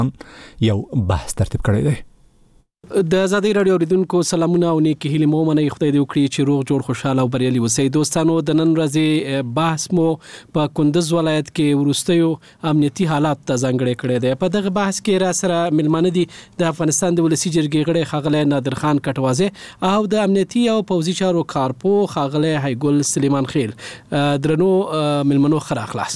یو بحث ترتیب کړی دی. د آزادۍ راډیو اوریدونکو سلامونه او نیکی هیلې مو منئ. خدای دې وکړي چې روغ جوړ خوشاله او بریالي اوسئ. دوستانو د نن ورځې بحث مو په کندوز ولایت کې وروستیو امنیتي حالات ته ځانګړی کړی دی. په دغه بحث کې را سره ملمانه دي د افغانستان د ولسی جرګې غړي ښاغلی نادر خان کټوازی او د امنیتي او پوځي چارو کارپو ښاغلی هیګل سلیمان خیل. درنو ملمنو خیر اخلاص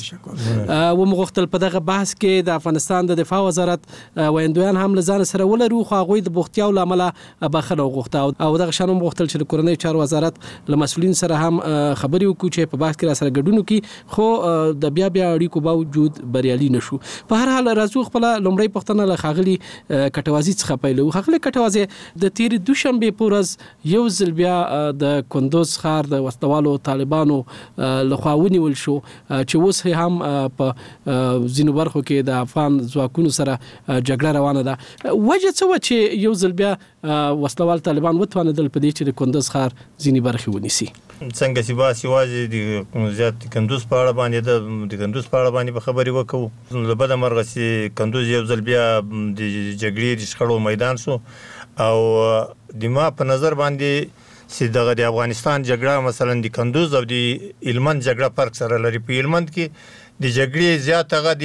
و مغختل په دغه بحث کې د افغانستان د دفاع وزارت ویندویان هم لزان سره ولرو خو هغوی د بوختیا لامل بخښنه وغوښته او دغه شانو غوښتل چې د کورنۍ چارو وزارت له مسؤلین سره هم خبري وکړي چې په بحث کې را سره ګډون وکړي خو د بیا اړیکو باوجود بریالي نشو. په هر حال راځو خپل لومړی پوښتنه له ښاغلي کټوازی څخه پیلو. ښاغلي کټوازی د تیر دوشنبه په ورځ یو ځل بیا د کندوز ښار د وسلوالو طالبانو لخوا ونیول شو چې اوس هم په ځینو برخو کې د افغان ځواکونو سره جګړه روانه ده. وجه څه و چې یو ځل بیا وسلوال طالبان وتوانېدل په دې چې د کندوز ښار ځینې برخې ونیسي؟ څنګه چې باس یوازې د زیات کندوز په اړه باندې د کندوز په اړه باندې په خبرې وکړو. له بده مرغه چې کندوز یو ځل بیا د جګړې د شخړو میدان شو او د ما په نظر باندې چې دغه د افغانستان جګړه مثلا د کندوز او د هلمند جګړه فرق سره لري. په هلمند کې د جګړې زیات هغه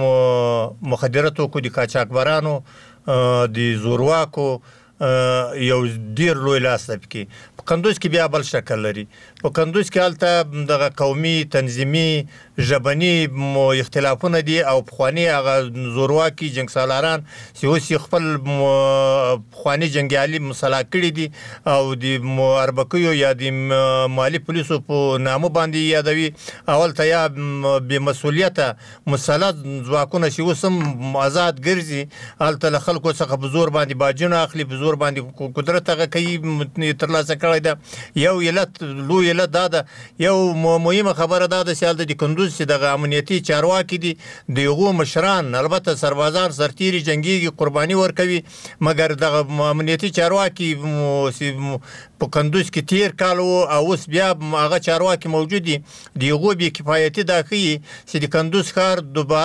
د مخدره توکو د قاچاقبرانو د زورواکو یو ډیر لوی لاس دی. په کندوز کې بیا بل شکل لري. په کندوز کې هلته دغه قومي تنظیمي ژبني اختلافونه دي او پخواني هغه زورواکي جنګسالاران چې اوس خپل پخواني جنګیالي مسلح کړي دي او د اربکیو یا د مالي پولیسو په نامه باندې یادوي. اول ته یا بې مسؤلیته مسلح ځواکونه چې اوس هم آزاد ګرځي هلته له خلکو څخه په زور باندې باجونه اخلي، په زور باندې قدرت هغه کوي ترلاسه کړی ده. یو علت لوی علت دا ده. یو مهمه خبره دا ده چې هلته د کندوز چې دغه امنیتي چارواکي دي د هغو مشران البته سربازان سرتیري جنګیږي قرباني ورکوي، مګر دغه امنیتي چارواکي په کندوز کې تیر کال او اوس بیا هغه چارواکي موجود دي. د هغو بې کفایتي دا ښیي چې د کندوز ښار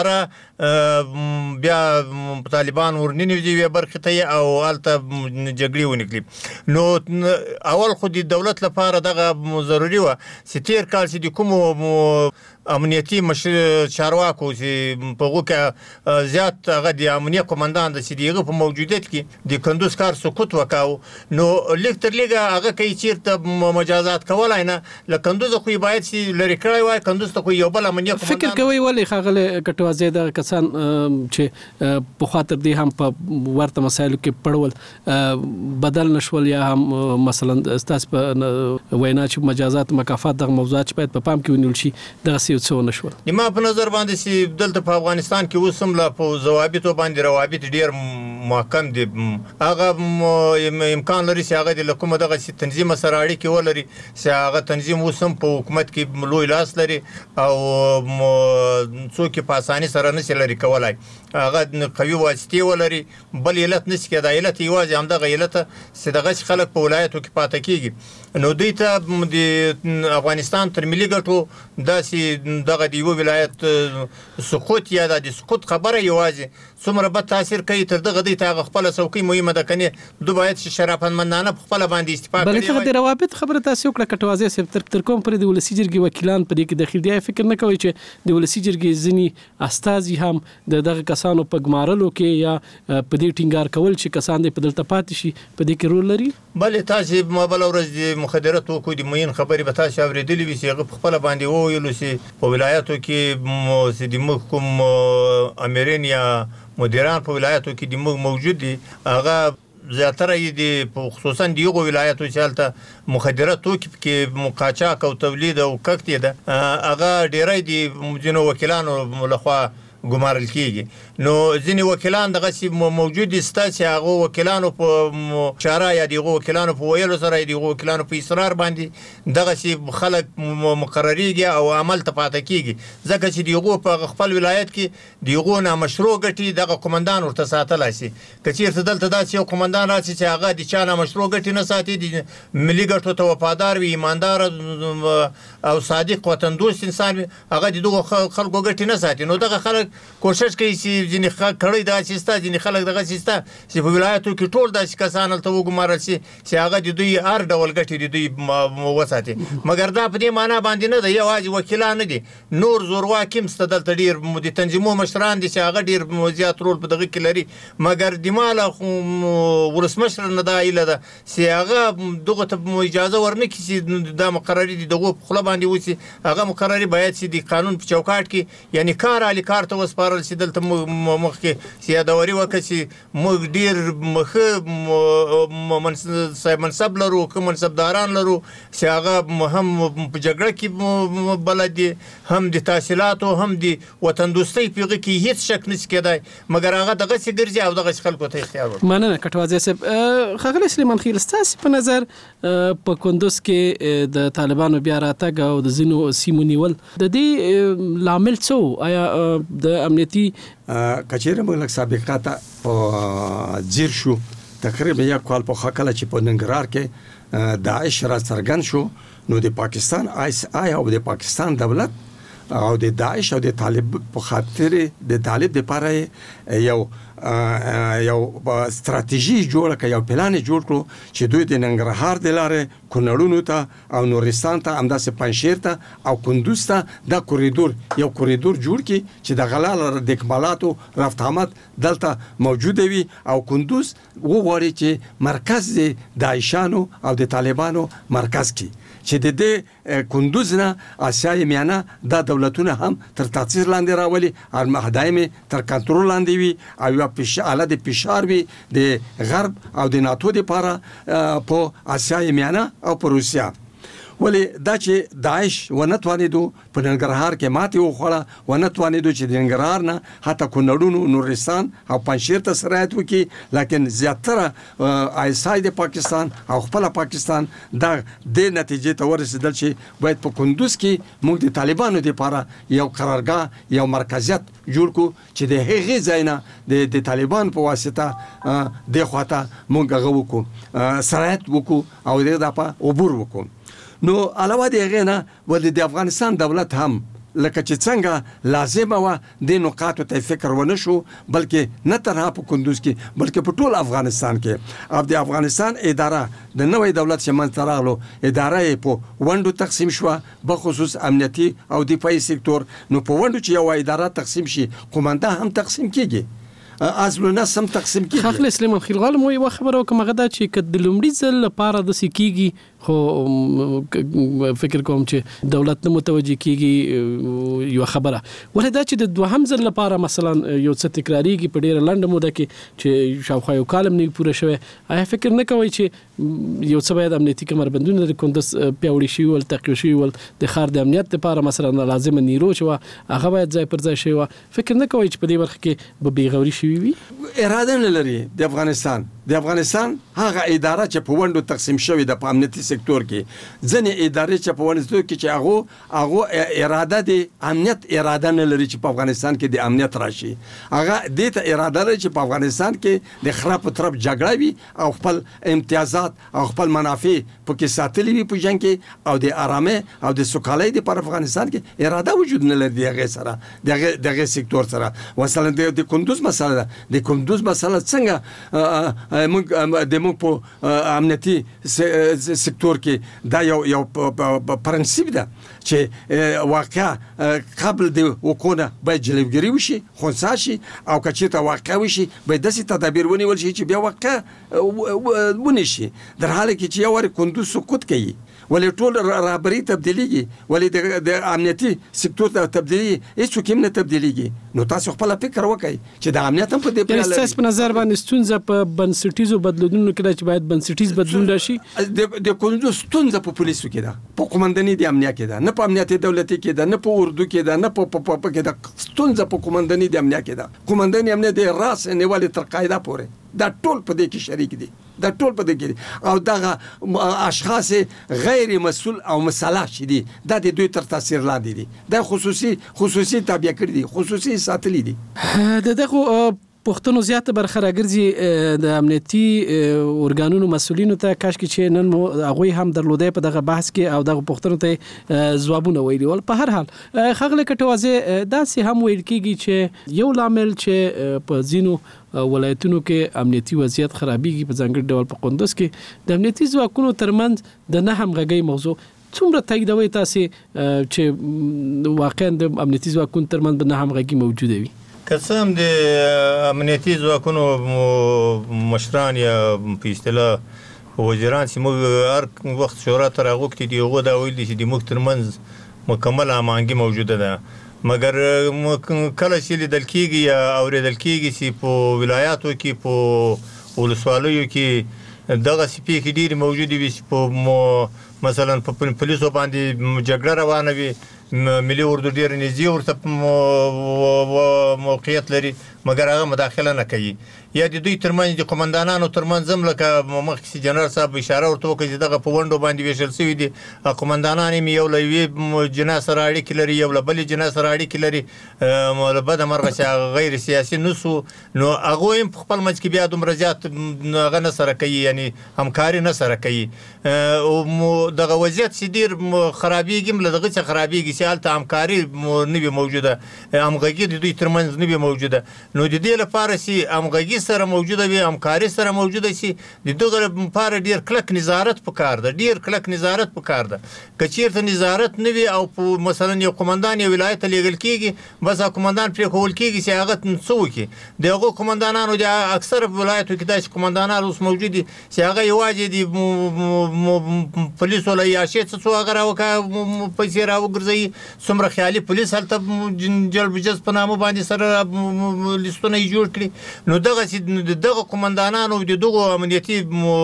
دوباره بیا طالبان ورننوځي یوې برخې ته او هلته جګړې ونکړي. نو اول خو د دولت لپاره دغه ضروري وه چې تیر کال چې د کومو امنیتي چارواکو چې په هغو کې زیات هغه د امنیت قمندان ده چې د هغه په موجودیت کې د کندوز کار سقوط وکاو، نو لږ تر لږه هغه کوي چېرته مجازات کولی نه. له کندوزه خو یې باید چې لرې کړی وای. کندوز ته خو یو بل امنیت قمندان فکر کوئ ولې ښاغلی کټوازی دغه کسان چې پخوا تر دې هم په ورته مسایلو کې پړول بدل نشول یا هم مثلا ستاسو په وینا چې مجازات مکافات دغه موضوعات چې باید په پام کې ونیول شي دغه څه نشول؟ ما په نظر باندې چې دلته په افغانستان کې اوس هم لا په ضوابطو باندې روابط ډیر محکم دي. هغه امکان لري چې هغه د کومه دغه تنظیم سره اړیکې ولري چې هغه تنظیم اوس هم په حکومت کې لوی لاس لري او څوک په اسانۍ سره نشي لري کولای. هغه قوي واسطې ولري. بل علت نشي کېدای. علت یوازې همدغه علت چې دغه خلک په ولایتو کې پاتې کېږي. نو دوی ته د افغانستان تر ملي ګټو داسې دغه د یو ولایت سقوط یا د سقوط خبره یوازې څومره بد تاثیر کوي تر دغه دوی ته هغه خپله څوکۍ مهمه ده. کنې دوی باید شرافتمندانه په خپله باندې استفاده کړي. بلکې د روابط خبره تاسې وکړه کټوازی صاحب. تر کوم پورې د ولسي جرګې وکیلان په دې کې دخیل دي؟ فکر نه کوئ چې د ولسي جرګې ځینې استازي هم د دغه کسانو په ګمارلو کې یا په دې ټینګار کول چې کسان دې په دلته پاتې شي په دې کې رول لري؟ بلې تاسې ما بله ورځ د مخدره توکو د معین خبرې به تاسې اورېدلې وي چې هغه په خپله باندې وویلو چې په ولایتو کې د موږ کوم امرین یا مدیران په ولایتو کې د موږ موجود دي هغه زیاتره یې د خصوصا د یغو ولایتو چې هلته مخدره توکي کې قاچاق او تولید او کښت یې ده هغه ډیری د ځینو وکیلانو لخوا ګمارل کېږي. نو ځینې وکیلان دغسې موجود دي سته چې هغو وکیلانو په چاره یا د هغو وکیلانو په ویلو سره یا د هغو وکیلانو په اصرار باندې دغسې خلک مقرریږي او عمل ته پاته کېږي ځکه چې د هغو په خپل ولایت کې د هغو نامشروع ګټې دغه قمندان ورته ساتلی شي. که چېرته دلته داسې یو قمندان راشي چې هغه د چا نامشروع ګټې نه ساتي، د ملي ګټو ته وفادار وي، ایماندار او صادق وطندوست انسان وي، هغه د دغو خلکو ګټې نه ساتي، نو دغه خلک کوشش کوي چې ځینې کړی دا سیستا ځینې خلک دغه سیستا چې په ولایتو کې ټول داسې کسان هلته وګمارل شي چې هغه د دوی هر ډول ګټې د دوی وساتي مګر دا په دې معنا باندې نه ده یوازې وکیلان نه دي نور زورواکي هم شته دلته ډېر د تنظیمو مشران دي چې هغه ډېر زیات رول په دغه کې لري مګر د ماله ولسمشر نه دا هیله ده چې هغه دغه ته اجازه ورنکړي چې دا مقرري دي دغه په خوله باندې وشي هغه مقرري باید چې د قانون په چوکاټ کې یعنی کار علي کار ته وسپارل شي دلته مخکې سیادوري وکړي چې موږ ډېر صاحب منصب لرو که منصبداران لرو چې هغه هم په جګړه کې بلد دي هم د تحصیلاتو هم د وطن دوستۍ په هغه کې هیڅ شک نشي کېدای مګر هغه دغسې ګرځي او دغسې خلکو ته اختیار ورکوي. مننه کټوازی صاحب. ښاغلی سلیمان خېل ستاسې په نظر په کندوز کې د طالبانو بیا راتګ او د ځینو سیمو نیول د دې لامل څه آیا د امنیتي کچېره موږ لږ سابقه ته ځیر شو تقریبا یک کال په خاکله چې په ننګرهار کې داعش را څرګند شو نو د پاکستان ISI او د پاکستان دولت او د داعش او د طالب په خاطر د طالب لپاره یو ستراتیژي جوړه کړه یو پلان جوړ کړو چې دوی د ننګرهار د لارې کونړونو ته او نورستان ته همداسې پنجشیر ته او کندوز ته دا کوریدور یو کوریدور جوړ کړي چې د غلا د اکمالاتو رفت آمد دلته موجود وي او کندوز وغواړي چې مرکز د داعشانو او د طالبانو مرکز کی چې د دې کندوز نه آسیای میانه دا دولتونه هم تر تاثیر لاندې راولي او مهدایم تر کنټرول لاندې وي او یو آله د فشار وي د غرب او د ناتو لپاره په آسیای میانه او په روسیا ولی دا چې داعش ونتوانیدو په ننګرهار کې ماتې وخوړه ونتوانیدو چې د ننګرهار نه حتی کونړونو نورستان او پنجشیر ته سرایت وکړي لیکن زیاتره ISI د پاکستان او خپل پاکستان دا د نتیجې ته ورسېدل چې باید په کندوز کې موږ د طالبانو لپاره یو قرارګاه یو مرکزیت جوړ کړو چې د هغې ځای نه د طالبان په واسطه د خواته موږ هغه وکړو سرایت وکړو او د دغه عبور وکړو. نو علاوه د هغې نه ولې د افغانستان دولت هم لکه چې څنګه لازمه وه د نقاطو ته فکر ونه شو بلکې نه تنها په کندوز کې بلکې په ټول افغانستان کې او د افغانستان اداره د نوې دولت چې منځته راغلو اداره یې په ونډو تقسیم شوه بخصوص امنیتي او دفاعي سکتور. نو په ونډو چې یو اداره تقسیم شي قومنده هم تقسیم کېږي ازلو ناس هم تقسیم کېږي. ښاغلی سلیمان خېل غواړم یوه خبره وکړم هغه دا چې که د لومړي ځل لپاره داسې کېږي خو فکر کوم چې دولت نه متوجه کېږي یوه خبره ولې دا چې د دوهم ځل لپاره مثلا یو څه تکراریږي په ډېره لنډه موده کې چې شاوخوا یو کال هم نه پوره شوی آیا فکر نه کوئ چې یو څه باید امنیتي کمربندونه د کندوز پیاوړي شوي ول تقویه شوي ول د ښار د امنیت لپاره مثلا لازمه نیرو چې وه هغه باید ځای پر ځای شوی وه فکر نه کوئ چې په دې برخه کې به بېغوري شوي وي؟ اراده نه لري د افغانستان هغه اداره چې په ونډو تقسیم شوې ده په امنیتي سکتور کې ځینې ادارې چې په ونډو کې چې هغه اراده د امنیت اراده نه لري چې په افغانستان کې د امنیت راشي هغه دې ته اراده لري چې په افغانستان کې د خراب طرف جګړه وي او خپل امتیازات او خپل منافع پکې ساتلي وي په جنگ کې او د آرامه او د سوکالۍ د پر افغانستان کې اراده وجود نه لري دغه سره دغه سکتور سره مثلا د کندوز مسله د کندوز مسله څنګه موږ په امنیتي سکتور کې دا یو پرنسپ ده چې واقع قبل د وکونه باید جلوګیری وشي خنثی شي او که چېرته واقع وشي باید داسې تدابیر ونیول شي چې بیا واقع ونشي در حاله کې چې یو وارې کندوز سقوط کوي ولې ټول رهبري تبدیلیږي ولې د امنیتي سکتور ته تبدیلیږي هیڅوک هم نه تبدیلیږي نو تاسو خپل فکر وکړئ چې د امنیت هم په دې یعنې ستاسو په نظر باندې ستونزه په بنسټیزو بدلونونو کې ده چې باید بنسټیز بدلون راشي د کندوز ستونزه په پولیسو کې ده په قومندانۍ د امنیت کې ده نه په امنیت دولتي کې ده نه په اردو کې ده نه په کې ده ستونزه په قومندانۍ د امنیت کې ده قومندانۍ امنیت د راس نیولې تر قاعده پورې دا ټول په دې کې شریک دي دا ټول په دې کې او دغه اشخاص غیر مسؤل او مسلح شي دي دا د دوی تر تاثیر لاندې دي دا خصوصي تابع کړی دي خصوصي ساتلي دي دغه پښتنو زیاته برخه راګرځي د امنیتي ارګانونو مسولینو ته کاش کې چې نن مو هغه هم درلودې په دغه بحث کې او دغه پښتنو ته ځوابونه ویلي ول. په هر حال خغله کټوازه داسې هم ویل کېږي چې یو لامل چې په ځینو ولایتونو کې امنیتي وضعیت خرابېږي په ځانګړي ډول په کندوز کې د امنیتي ځواکونو ترمنځ د نه همغږۍ موضوع څومره تاییدوي تاسو چې واقعا د امنیتي ځواکونو ترمنځ نه همغږي موجوده وي؟ قسم د امنیتي ځواکونو مشران یا په اصطلاح وزیران چې موږ هر وخت شورا ته راغوښتي دي هغه دا ویل دي چې د موږ ترمنځ مکمل هماهنګي موجوده ده، مګر کله چې لیدل کېږي یا اورېدل کېږي چې په ولایاتو کې په ولسوالیو کې دغه پیښې ډېرې موجودې وي چې په مثلا په پولیسو باندې جګړه روانه وي، ملي اردو ډېر نږدې ورته موقعیت لري مګر هغه مداخله نه کوي، یا د دوی ترمنځ د قومندانانو ترمنځ هم لکه مخکې جنرال صاحب اشاره ورته وکړه چې دغه په ونډو باندې ویشل شوي دي، قومندانان یې یو له یوې جناح سره اړیکې لري، یو له بلې جناح سره اړیکې لري، له بده مرغه چې هغه غیر سیاسي نه سو نو هغوی هم په خپل منځ کې بیا دومره زیات هغه نه سره کوي، یعنی همکاري نه سره کوي. دغه وضعیت چې ډېر خرابېږي هم له دغه څخه خرابېږي چې هلته همکاري نه وي موجوده، همغږي د دوی ترمنځ نه وي موجوده. نو د دې لپاره چې همغږي سره موجوده وي، همکاري سره موجوده شي، د دغه لپاره ډېر کلک نظارت پکار ده، ډېر کلک نظارت پکار ده. که چېرته نظارت نه وي او په مثلا یو قومندان یو ولایت ته لیږل کېږي، بس هغه قومندان پرېښول کېږي چې هغه څه وکړي. د هغو قومندانانو د اکثره ولایتو کې داسې قومندانان اوس موجود دي چې هغه یوازې د پولیسو له عیاشۍ څه هغه راوکړه پیسې راوګرځوي، څومره خیالي پولیس هلته جلب جذب په نامه باندې سره لیستونه یې جوړ کړي. نو دغه قومندانانو د دغو امنیتي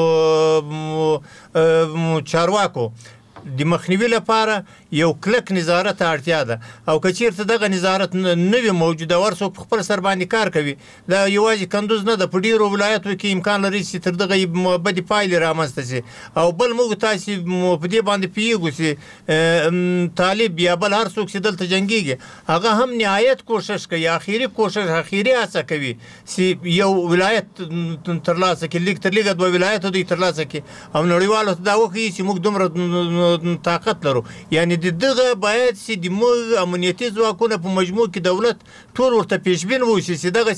چارواکو د مخنیوي لپاره یو کلک نظارت اړتیا ده، او که چېرته دغه نظارت نه وي موجوده، هر څوک په خپل سر باندې کار کوي، دا یوازې کندوز نه ده، په ډېرو ولایتو کې امکان لري چې تر دغه بدې پایلې رامنځته شي. او بل موږ تاسې په دې باندې پوهېږو چې طالب یا بل هر څوک چې دلته جنګېږي هغه هم نهایت کوښښ کوي، اخري هڅه کوي چې یو ولایت ترلاسه کړي، لږ تر لږه 2 ولایته دوی ترلاسه کړي، او نړیوالو ته دا وښیي چې موږ دومره طاقت لرو. یعنی دغه باید چې د موږ امنیتي ځواکونه په مجموع کې دولت ټول ورته پیشبین وشي چې دغه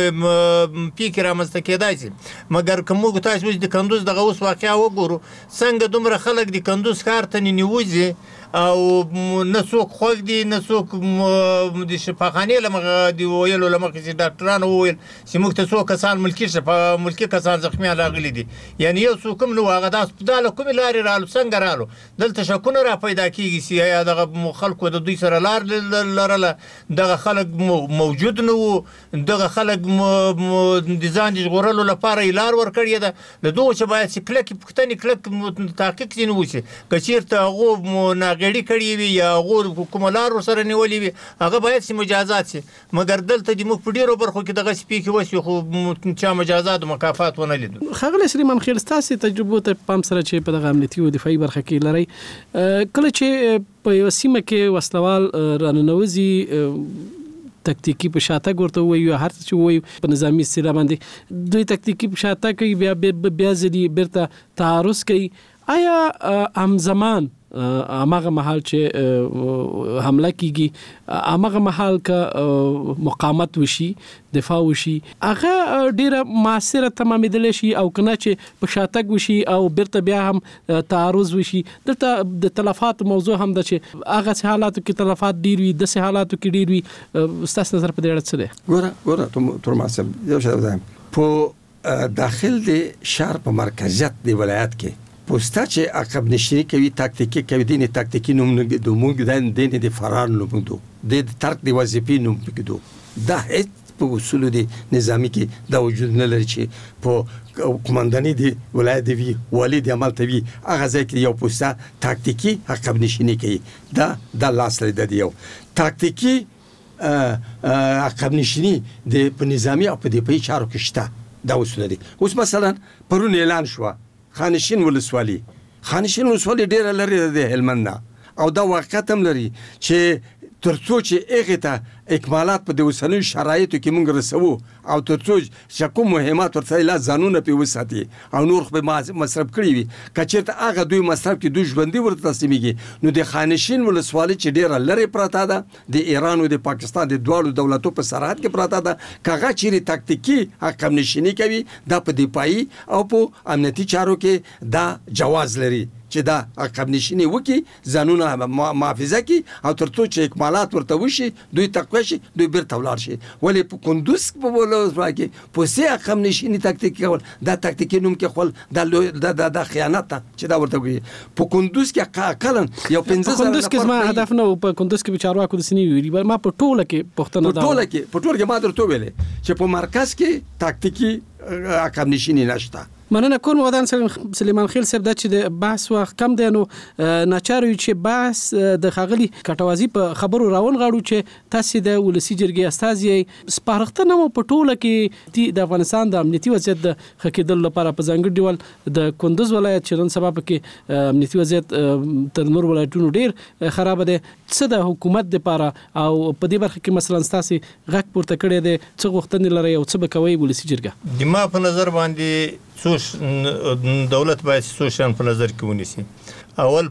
پیښې رامنځته کېدای شي. مګر که موږ تاسو د کندوز دغه اوس واقعه وګورو، څنګه دومره خلک د کندوز ښار ته ننوځي او نه څوک خوږ دي، نه څوک د شفاخانې له مخې د ویلو له مخې چې ډاکټرانو وویل چې موږ ته څو کسان ملکي کسان زخمیان راغلي دي، یعنی یو څوک هم نه و هغه دا له کومې لارې رالو، څنګه رالو. دلته شکونه را پیدا کېږي چې یا دغه خلکو د دوی سره لار لرله، دغه خلک موجود نه وو، دغه خلک د ځان د ژغورلو لپاره یې لار ورکړې ده. د دغو چې باید چې کلکې پوښتنې کلک تحقیق ځینې وشي، که چېرته هغو غړي کړي وي یا هغو کومه لار ورسره نیولې وي هغه باید چې مجازات شي. مګر دلته د موږ په ډېرو برخو کې دغسې پیښې وشوې خو چا مجازات و مکافات ونه لیدو. ښاغلی سلیمان خېل، ستاسې تجربو ته پام سره چې په دغه امنیتي او دفاعي برخه کې لرئ، کله چې په یوه سیمه کې وسلوال راننوځي تکتیکی په شاتګ ورته وایي، هر څه چې وایي په نظامي اصطلاح باندې دوی تکتیکی په شاتګ کوي، بیا ځلې بیرته تعرض کوي. آیا همزمان هماغه محل چې حمله کیږي، هماغه محل که مقاومت وشي، دفاع وشي، هغه ډیره موثره تمامېدلی شي، او کنه چې په شاتګ وشي او بیرته بیا هم تعرض وشي؟ دلته د تلفات موضوع هم ده چې هغه حالاتو کې تلفات ډیر وي، داسې حالاتو کې ډیر وي. ستاسو نظر په دې اړه څه دی؟ ګوره تر ماسه یو شی وایم، په داخل د شهر په مرکزیت د ولایت کې پوستا چې عقب نشینی کوي، تاکتیکی کوي، دین تاکتیکی نوم د موږ دین د فرار نوم دو، د ترک د وظیفې نوم پکدو. دا هیڅ په اصول د نظامی کې دا وجود نه لري چې په قومنداني دی ولایت دی والی د عمل توی هغه ځای کې یو پوستا تاکتیکی عقب نشینی کوي. دا لاس لري د یو تاکتیکی عقب نشینی د په نظامی او په دفاعي چارو کې شته. دا اصول دي. اوس مثلا پرون اعلان شو خانشین ولسوالی ډیره لري د هلمند نه، او دا واقعیت هم لري چې ترڅو چې هغه ته اکمالات په د اوسنیو شرایطو کې مونږ رسو او ترڅو چې کوم مهمات ورته لا ځانونه په وساتي او نور خو مصرف کړی وي کچېرته هغه دوی مصرف کې دوی ژوندۍ ورته تسلیمېږي نو د خانشین ولسوالۍ چې ډیره لرې پراته ده د ایران او د پاکستان د دواړو دولتو په سرحد کې پراته ده کاغه چیرې تکتیکی حکم نشینی کوي دا په دفاعي او په امنیتي چارو کې دا جواز لري چې دا حکم نشینی وکي ځانونه محافظه کی او ترڅو چې اکمالات ورته وشي دوی تقوی شي دوی بیرته ولاړ شي ولی په کندوز په ولسوالۍ کې په سي حکم نشینی تکتیک کول دا تکتیکی نوم کې خپل دا خیانت چې دا ورته وي په کندوز کې کلن یو 15 کندوز کې ما هدف نه په کندوز کې چارواکو د سنی ویری ما په ټوله کې پښتنه دا په ټوله کې ما درته ویلې چې په مرکز کې تکتیکی حکم نشینی نشته مننه کوم ودان سلیمان خیل صاحب د چې د بحث وخت کم دی نو ناچاري چې بحث د خغلی کټوازی په خبرو راون غاړو چې تاسو د ولسی جرګې استازي سپارښتنه مو په ټوله کې د افغانستان د امنیتي وضعیت د خکېدل لپاره په ځانګړي ډول د کندوز ولایت چې نن سبا کې امنیتي وضعیت تر نور ولایتونو ډیر خراب دی څه د حکومت لپاره او په دې برخه کې مثلا تاسو غږ پورته کړی دی څه غوښتنې لري او څه به کوي ولسی جرګه د ما په نظر باندې دولت باید څو شیان په نظر کې ونیسي اول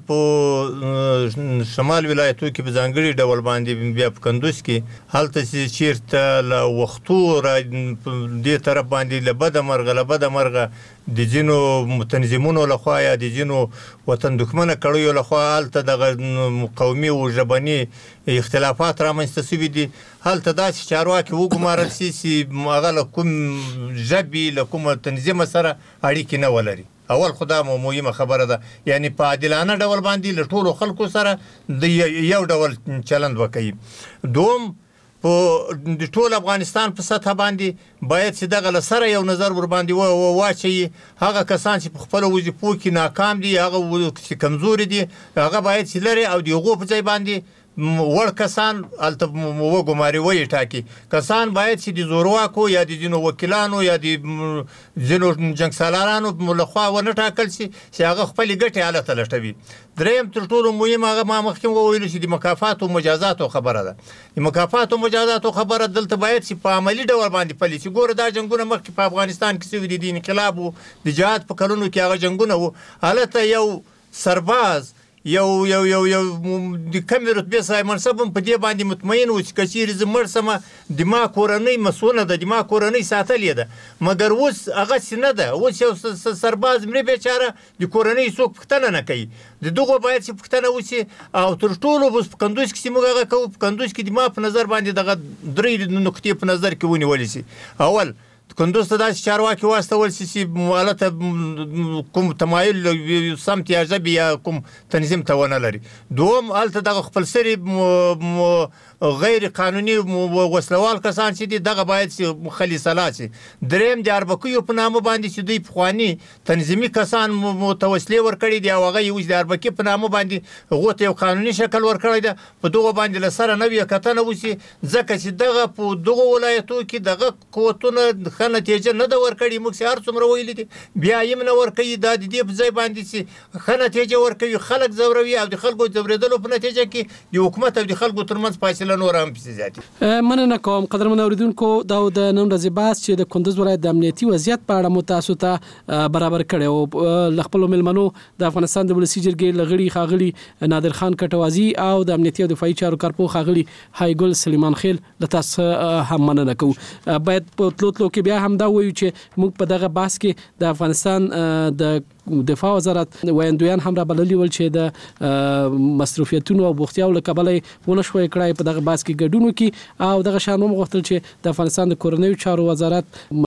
په شمال ولایتو کې په ځانګړي ډول باندې بیا په کندوز کې هلته چې چیرته له وختو را دې طرف باندې له بده مرغه د ځینو تنظیمونو لخوا یا د ځینو وطن دښمنه کړیو لخوا هلته دغه قومي او ژبني اختلافات رامنځته شوي دي هلته داسې چارواکي وګمارل شي چې هغه له کوم ژبې له کومه تنظیم سره اړیکې نه ولري اول خدا مهمه خبره ده یعنی په عادلانه ډول باندې له ټولو خلکو سره د یو ډول چلند وکړي دوم په د ټول افغانستان په سطح باندې باید چې دغه لسره یو نظر ور باندې واچي هغه کسان چې په خپل وظیفو کې ناکام دي هغه چې کمزوري دي هغه باید چې لري او دیغو په ځای باندې وړ کسان الته وګماري وي ټاکي کسان باید چې د زورواکو یا د ځینو وکیلانو یا د ځینو جنګسالارانو لخوا ونه ټاکل شي چې هغه خپل ګټې الته لټوي دریم تر ټولو مهم هغه ما مخکې وویل چې د مکافات او مجازات خبره ده د مکافات او مجازات خبره دلته باید چې په عملی ډول باندې پلي شي ګوره دا جنگونه مخکې په افغانستان کې شوي دي د انقلاب او د جهاد په کلونو کې هغه جنگونه وو هلته یو سرباز یو د کمې رتبې صاحب منصب په دې باندې مطمئن و چې کچېرې زه مړ سمه د ما کورنۍ مسؤله ده د ما کورنۍ ساتلې ده مګر اوس هغسې نه ده اوس یو سرباز مړه بیچاره د کورنۍ څوک پوښتنه نه کوي د دغو باید چې پوښتنه وشي او تر ټولو اوس په کندوز کې چې موږ هغه کوو په کندوز کې د ما په نظر باندې دغه درې نقطې په نظر کې ونیولې شي اول کندوز ته داسې چارواکي واستول شي چې هلته کوم تمایل سمت یا ژبې یا کوم تنظیم ته ونه لري دوم هلته دغه خپلسري غیر قانوني وسلوال کسان چې دي دغه باید چې خلیصلا شي دریم د اربکیو په نامه باندې چې دوی پخواني تنظیمي کسان متوسلې ورکړي دي او هغه یې د اربکي په نامه باندې هغو ته یو قانوني شکل ورکړی ده په دغو باندې له سره نوې کتنه وشي ځکه چې دغه په دغو ولایتو کې دغه قوتونه ښه نتیجه نه ده ورکړې موږ چې هر څومره ویلي دي بیا یې نه ورکوي دا د دې په ځای باندې چې ښه نتیجه ورکوي خلک ځوروي او د خلکو ځورېدلو په نتیجه کې د حکومت او د خلکو ترمنځ فاصله نور هم پسې زیاتې مننه کوم قدرمن اوریدونکو دا د نن ورځې بحث چې د کندوز ولایت د امنیتي وضعیت په اړه مو تاسو ته برابر کړی او له خپلو مېلمنو د افغانستان د ولسي جرګې لغړي ښاغلي نادر خان کټوازي او د امنیتي او دفاعي چارو کارپوه ښاغلي هایګل سلیمان خیل له تاسو هم مننه کوو باید په تلو کې بیا هم دا وایو چې موږ په دغه بحث کې د افغانستان د دفاع وزارت ویاندویان هم را بللي ول چې د مصرفیتونو او بوختیاو له کبله ونه شوی کړای په دغه بحث کې ګډون وکړي او دغه شان هم غوښتل چې د افغانستان د کورنیو چارو وزارت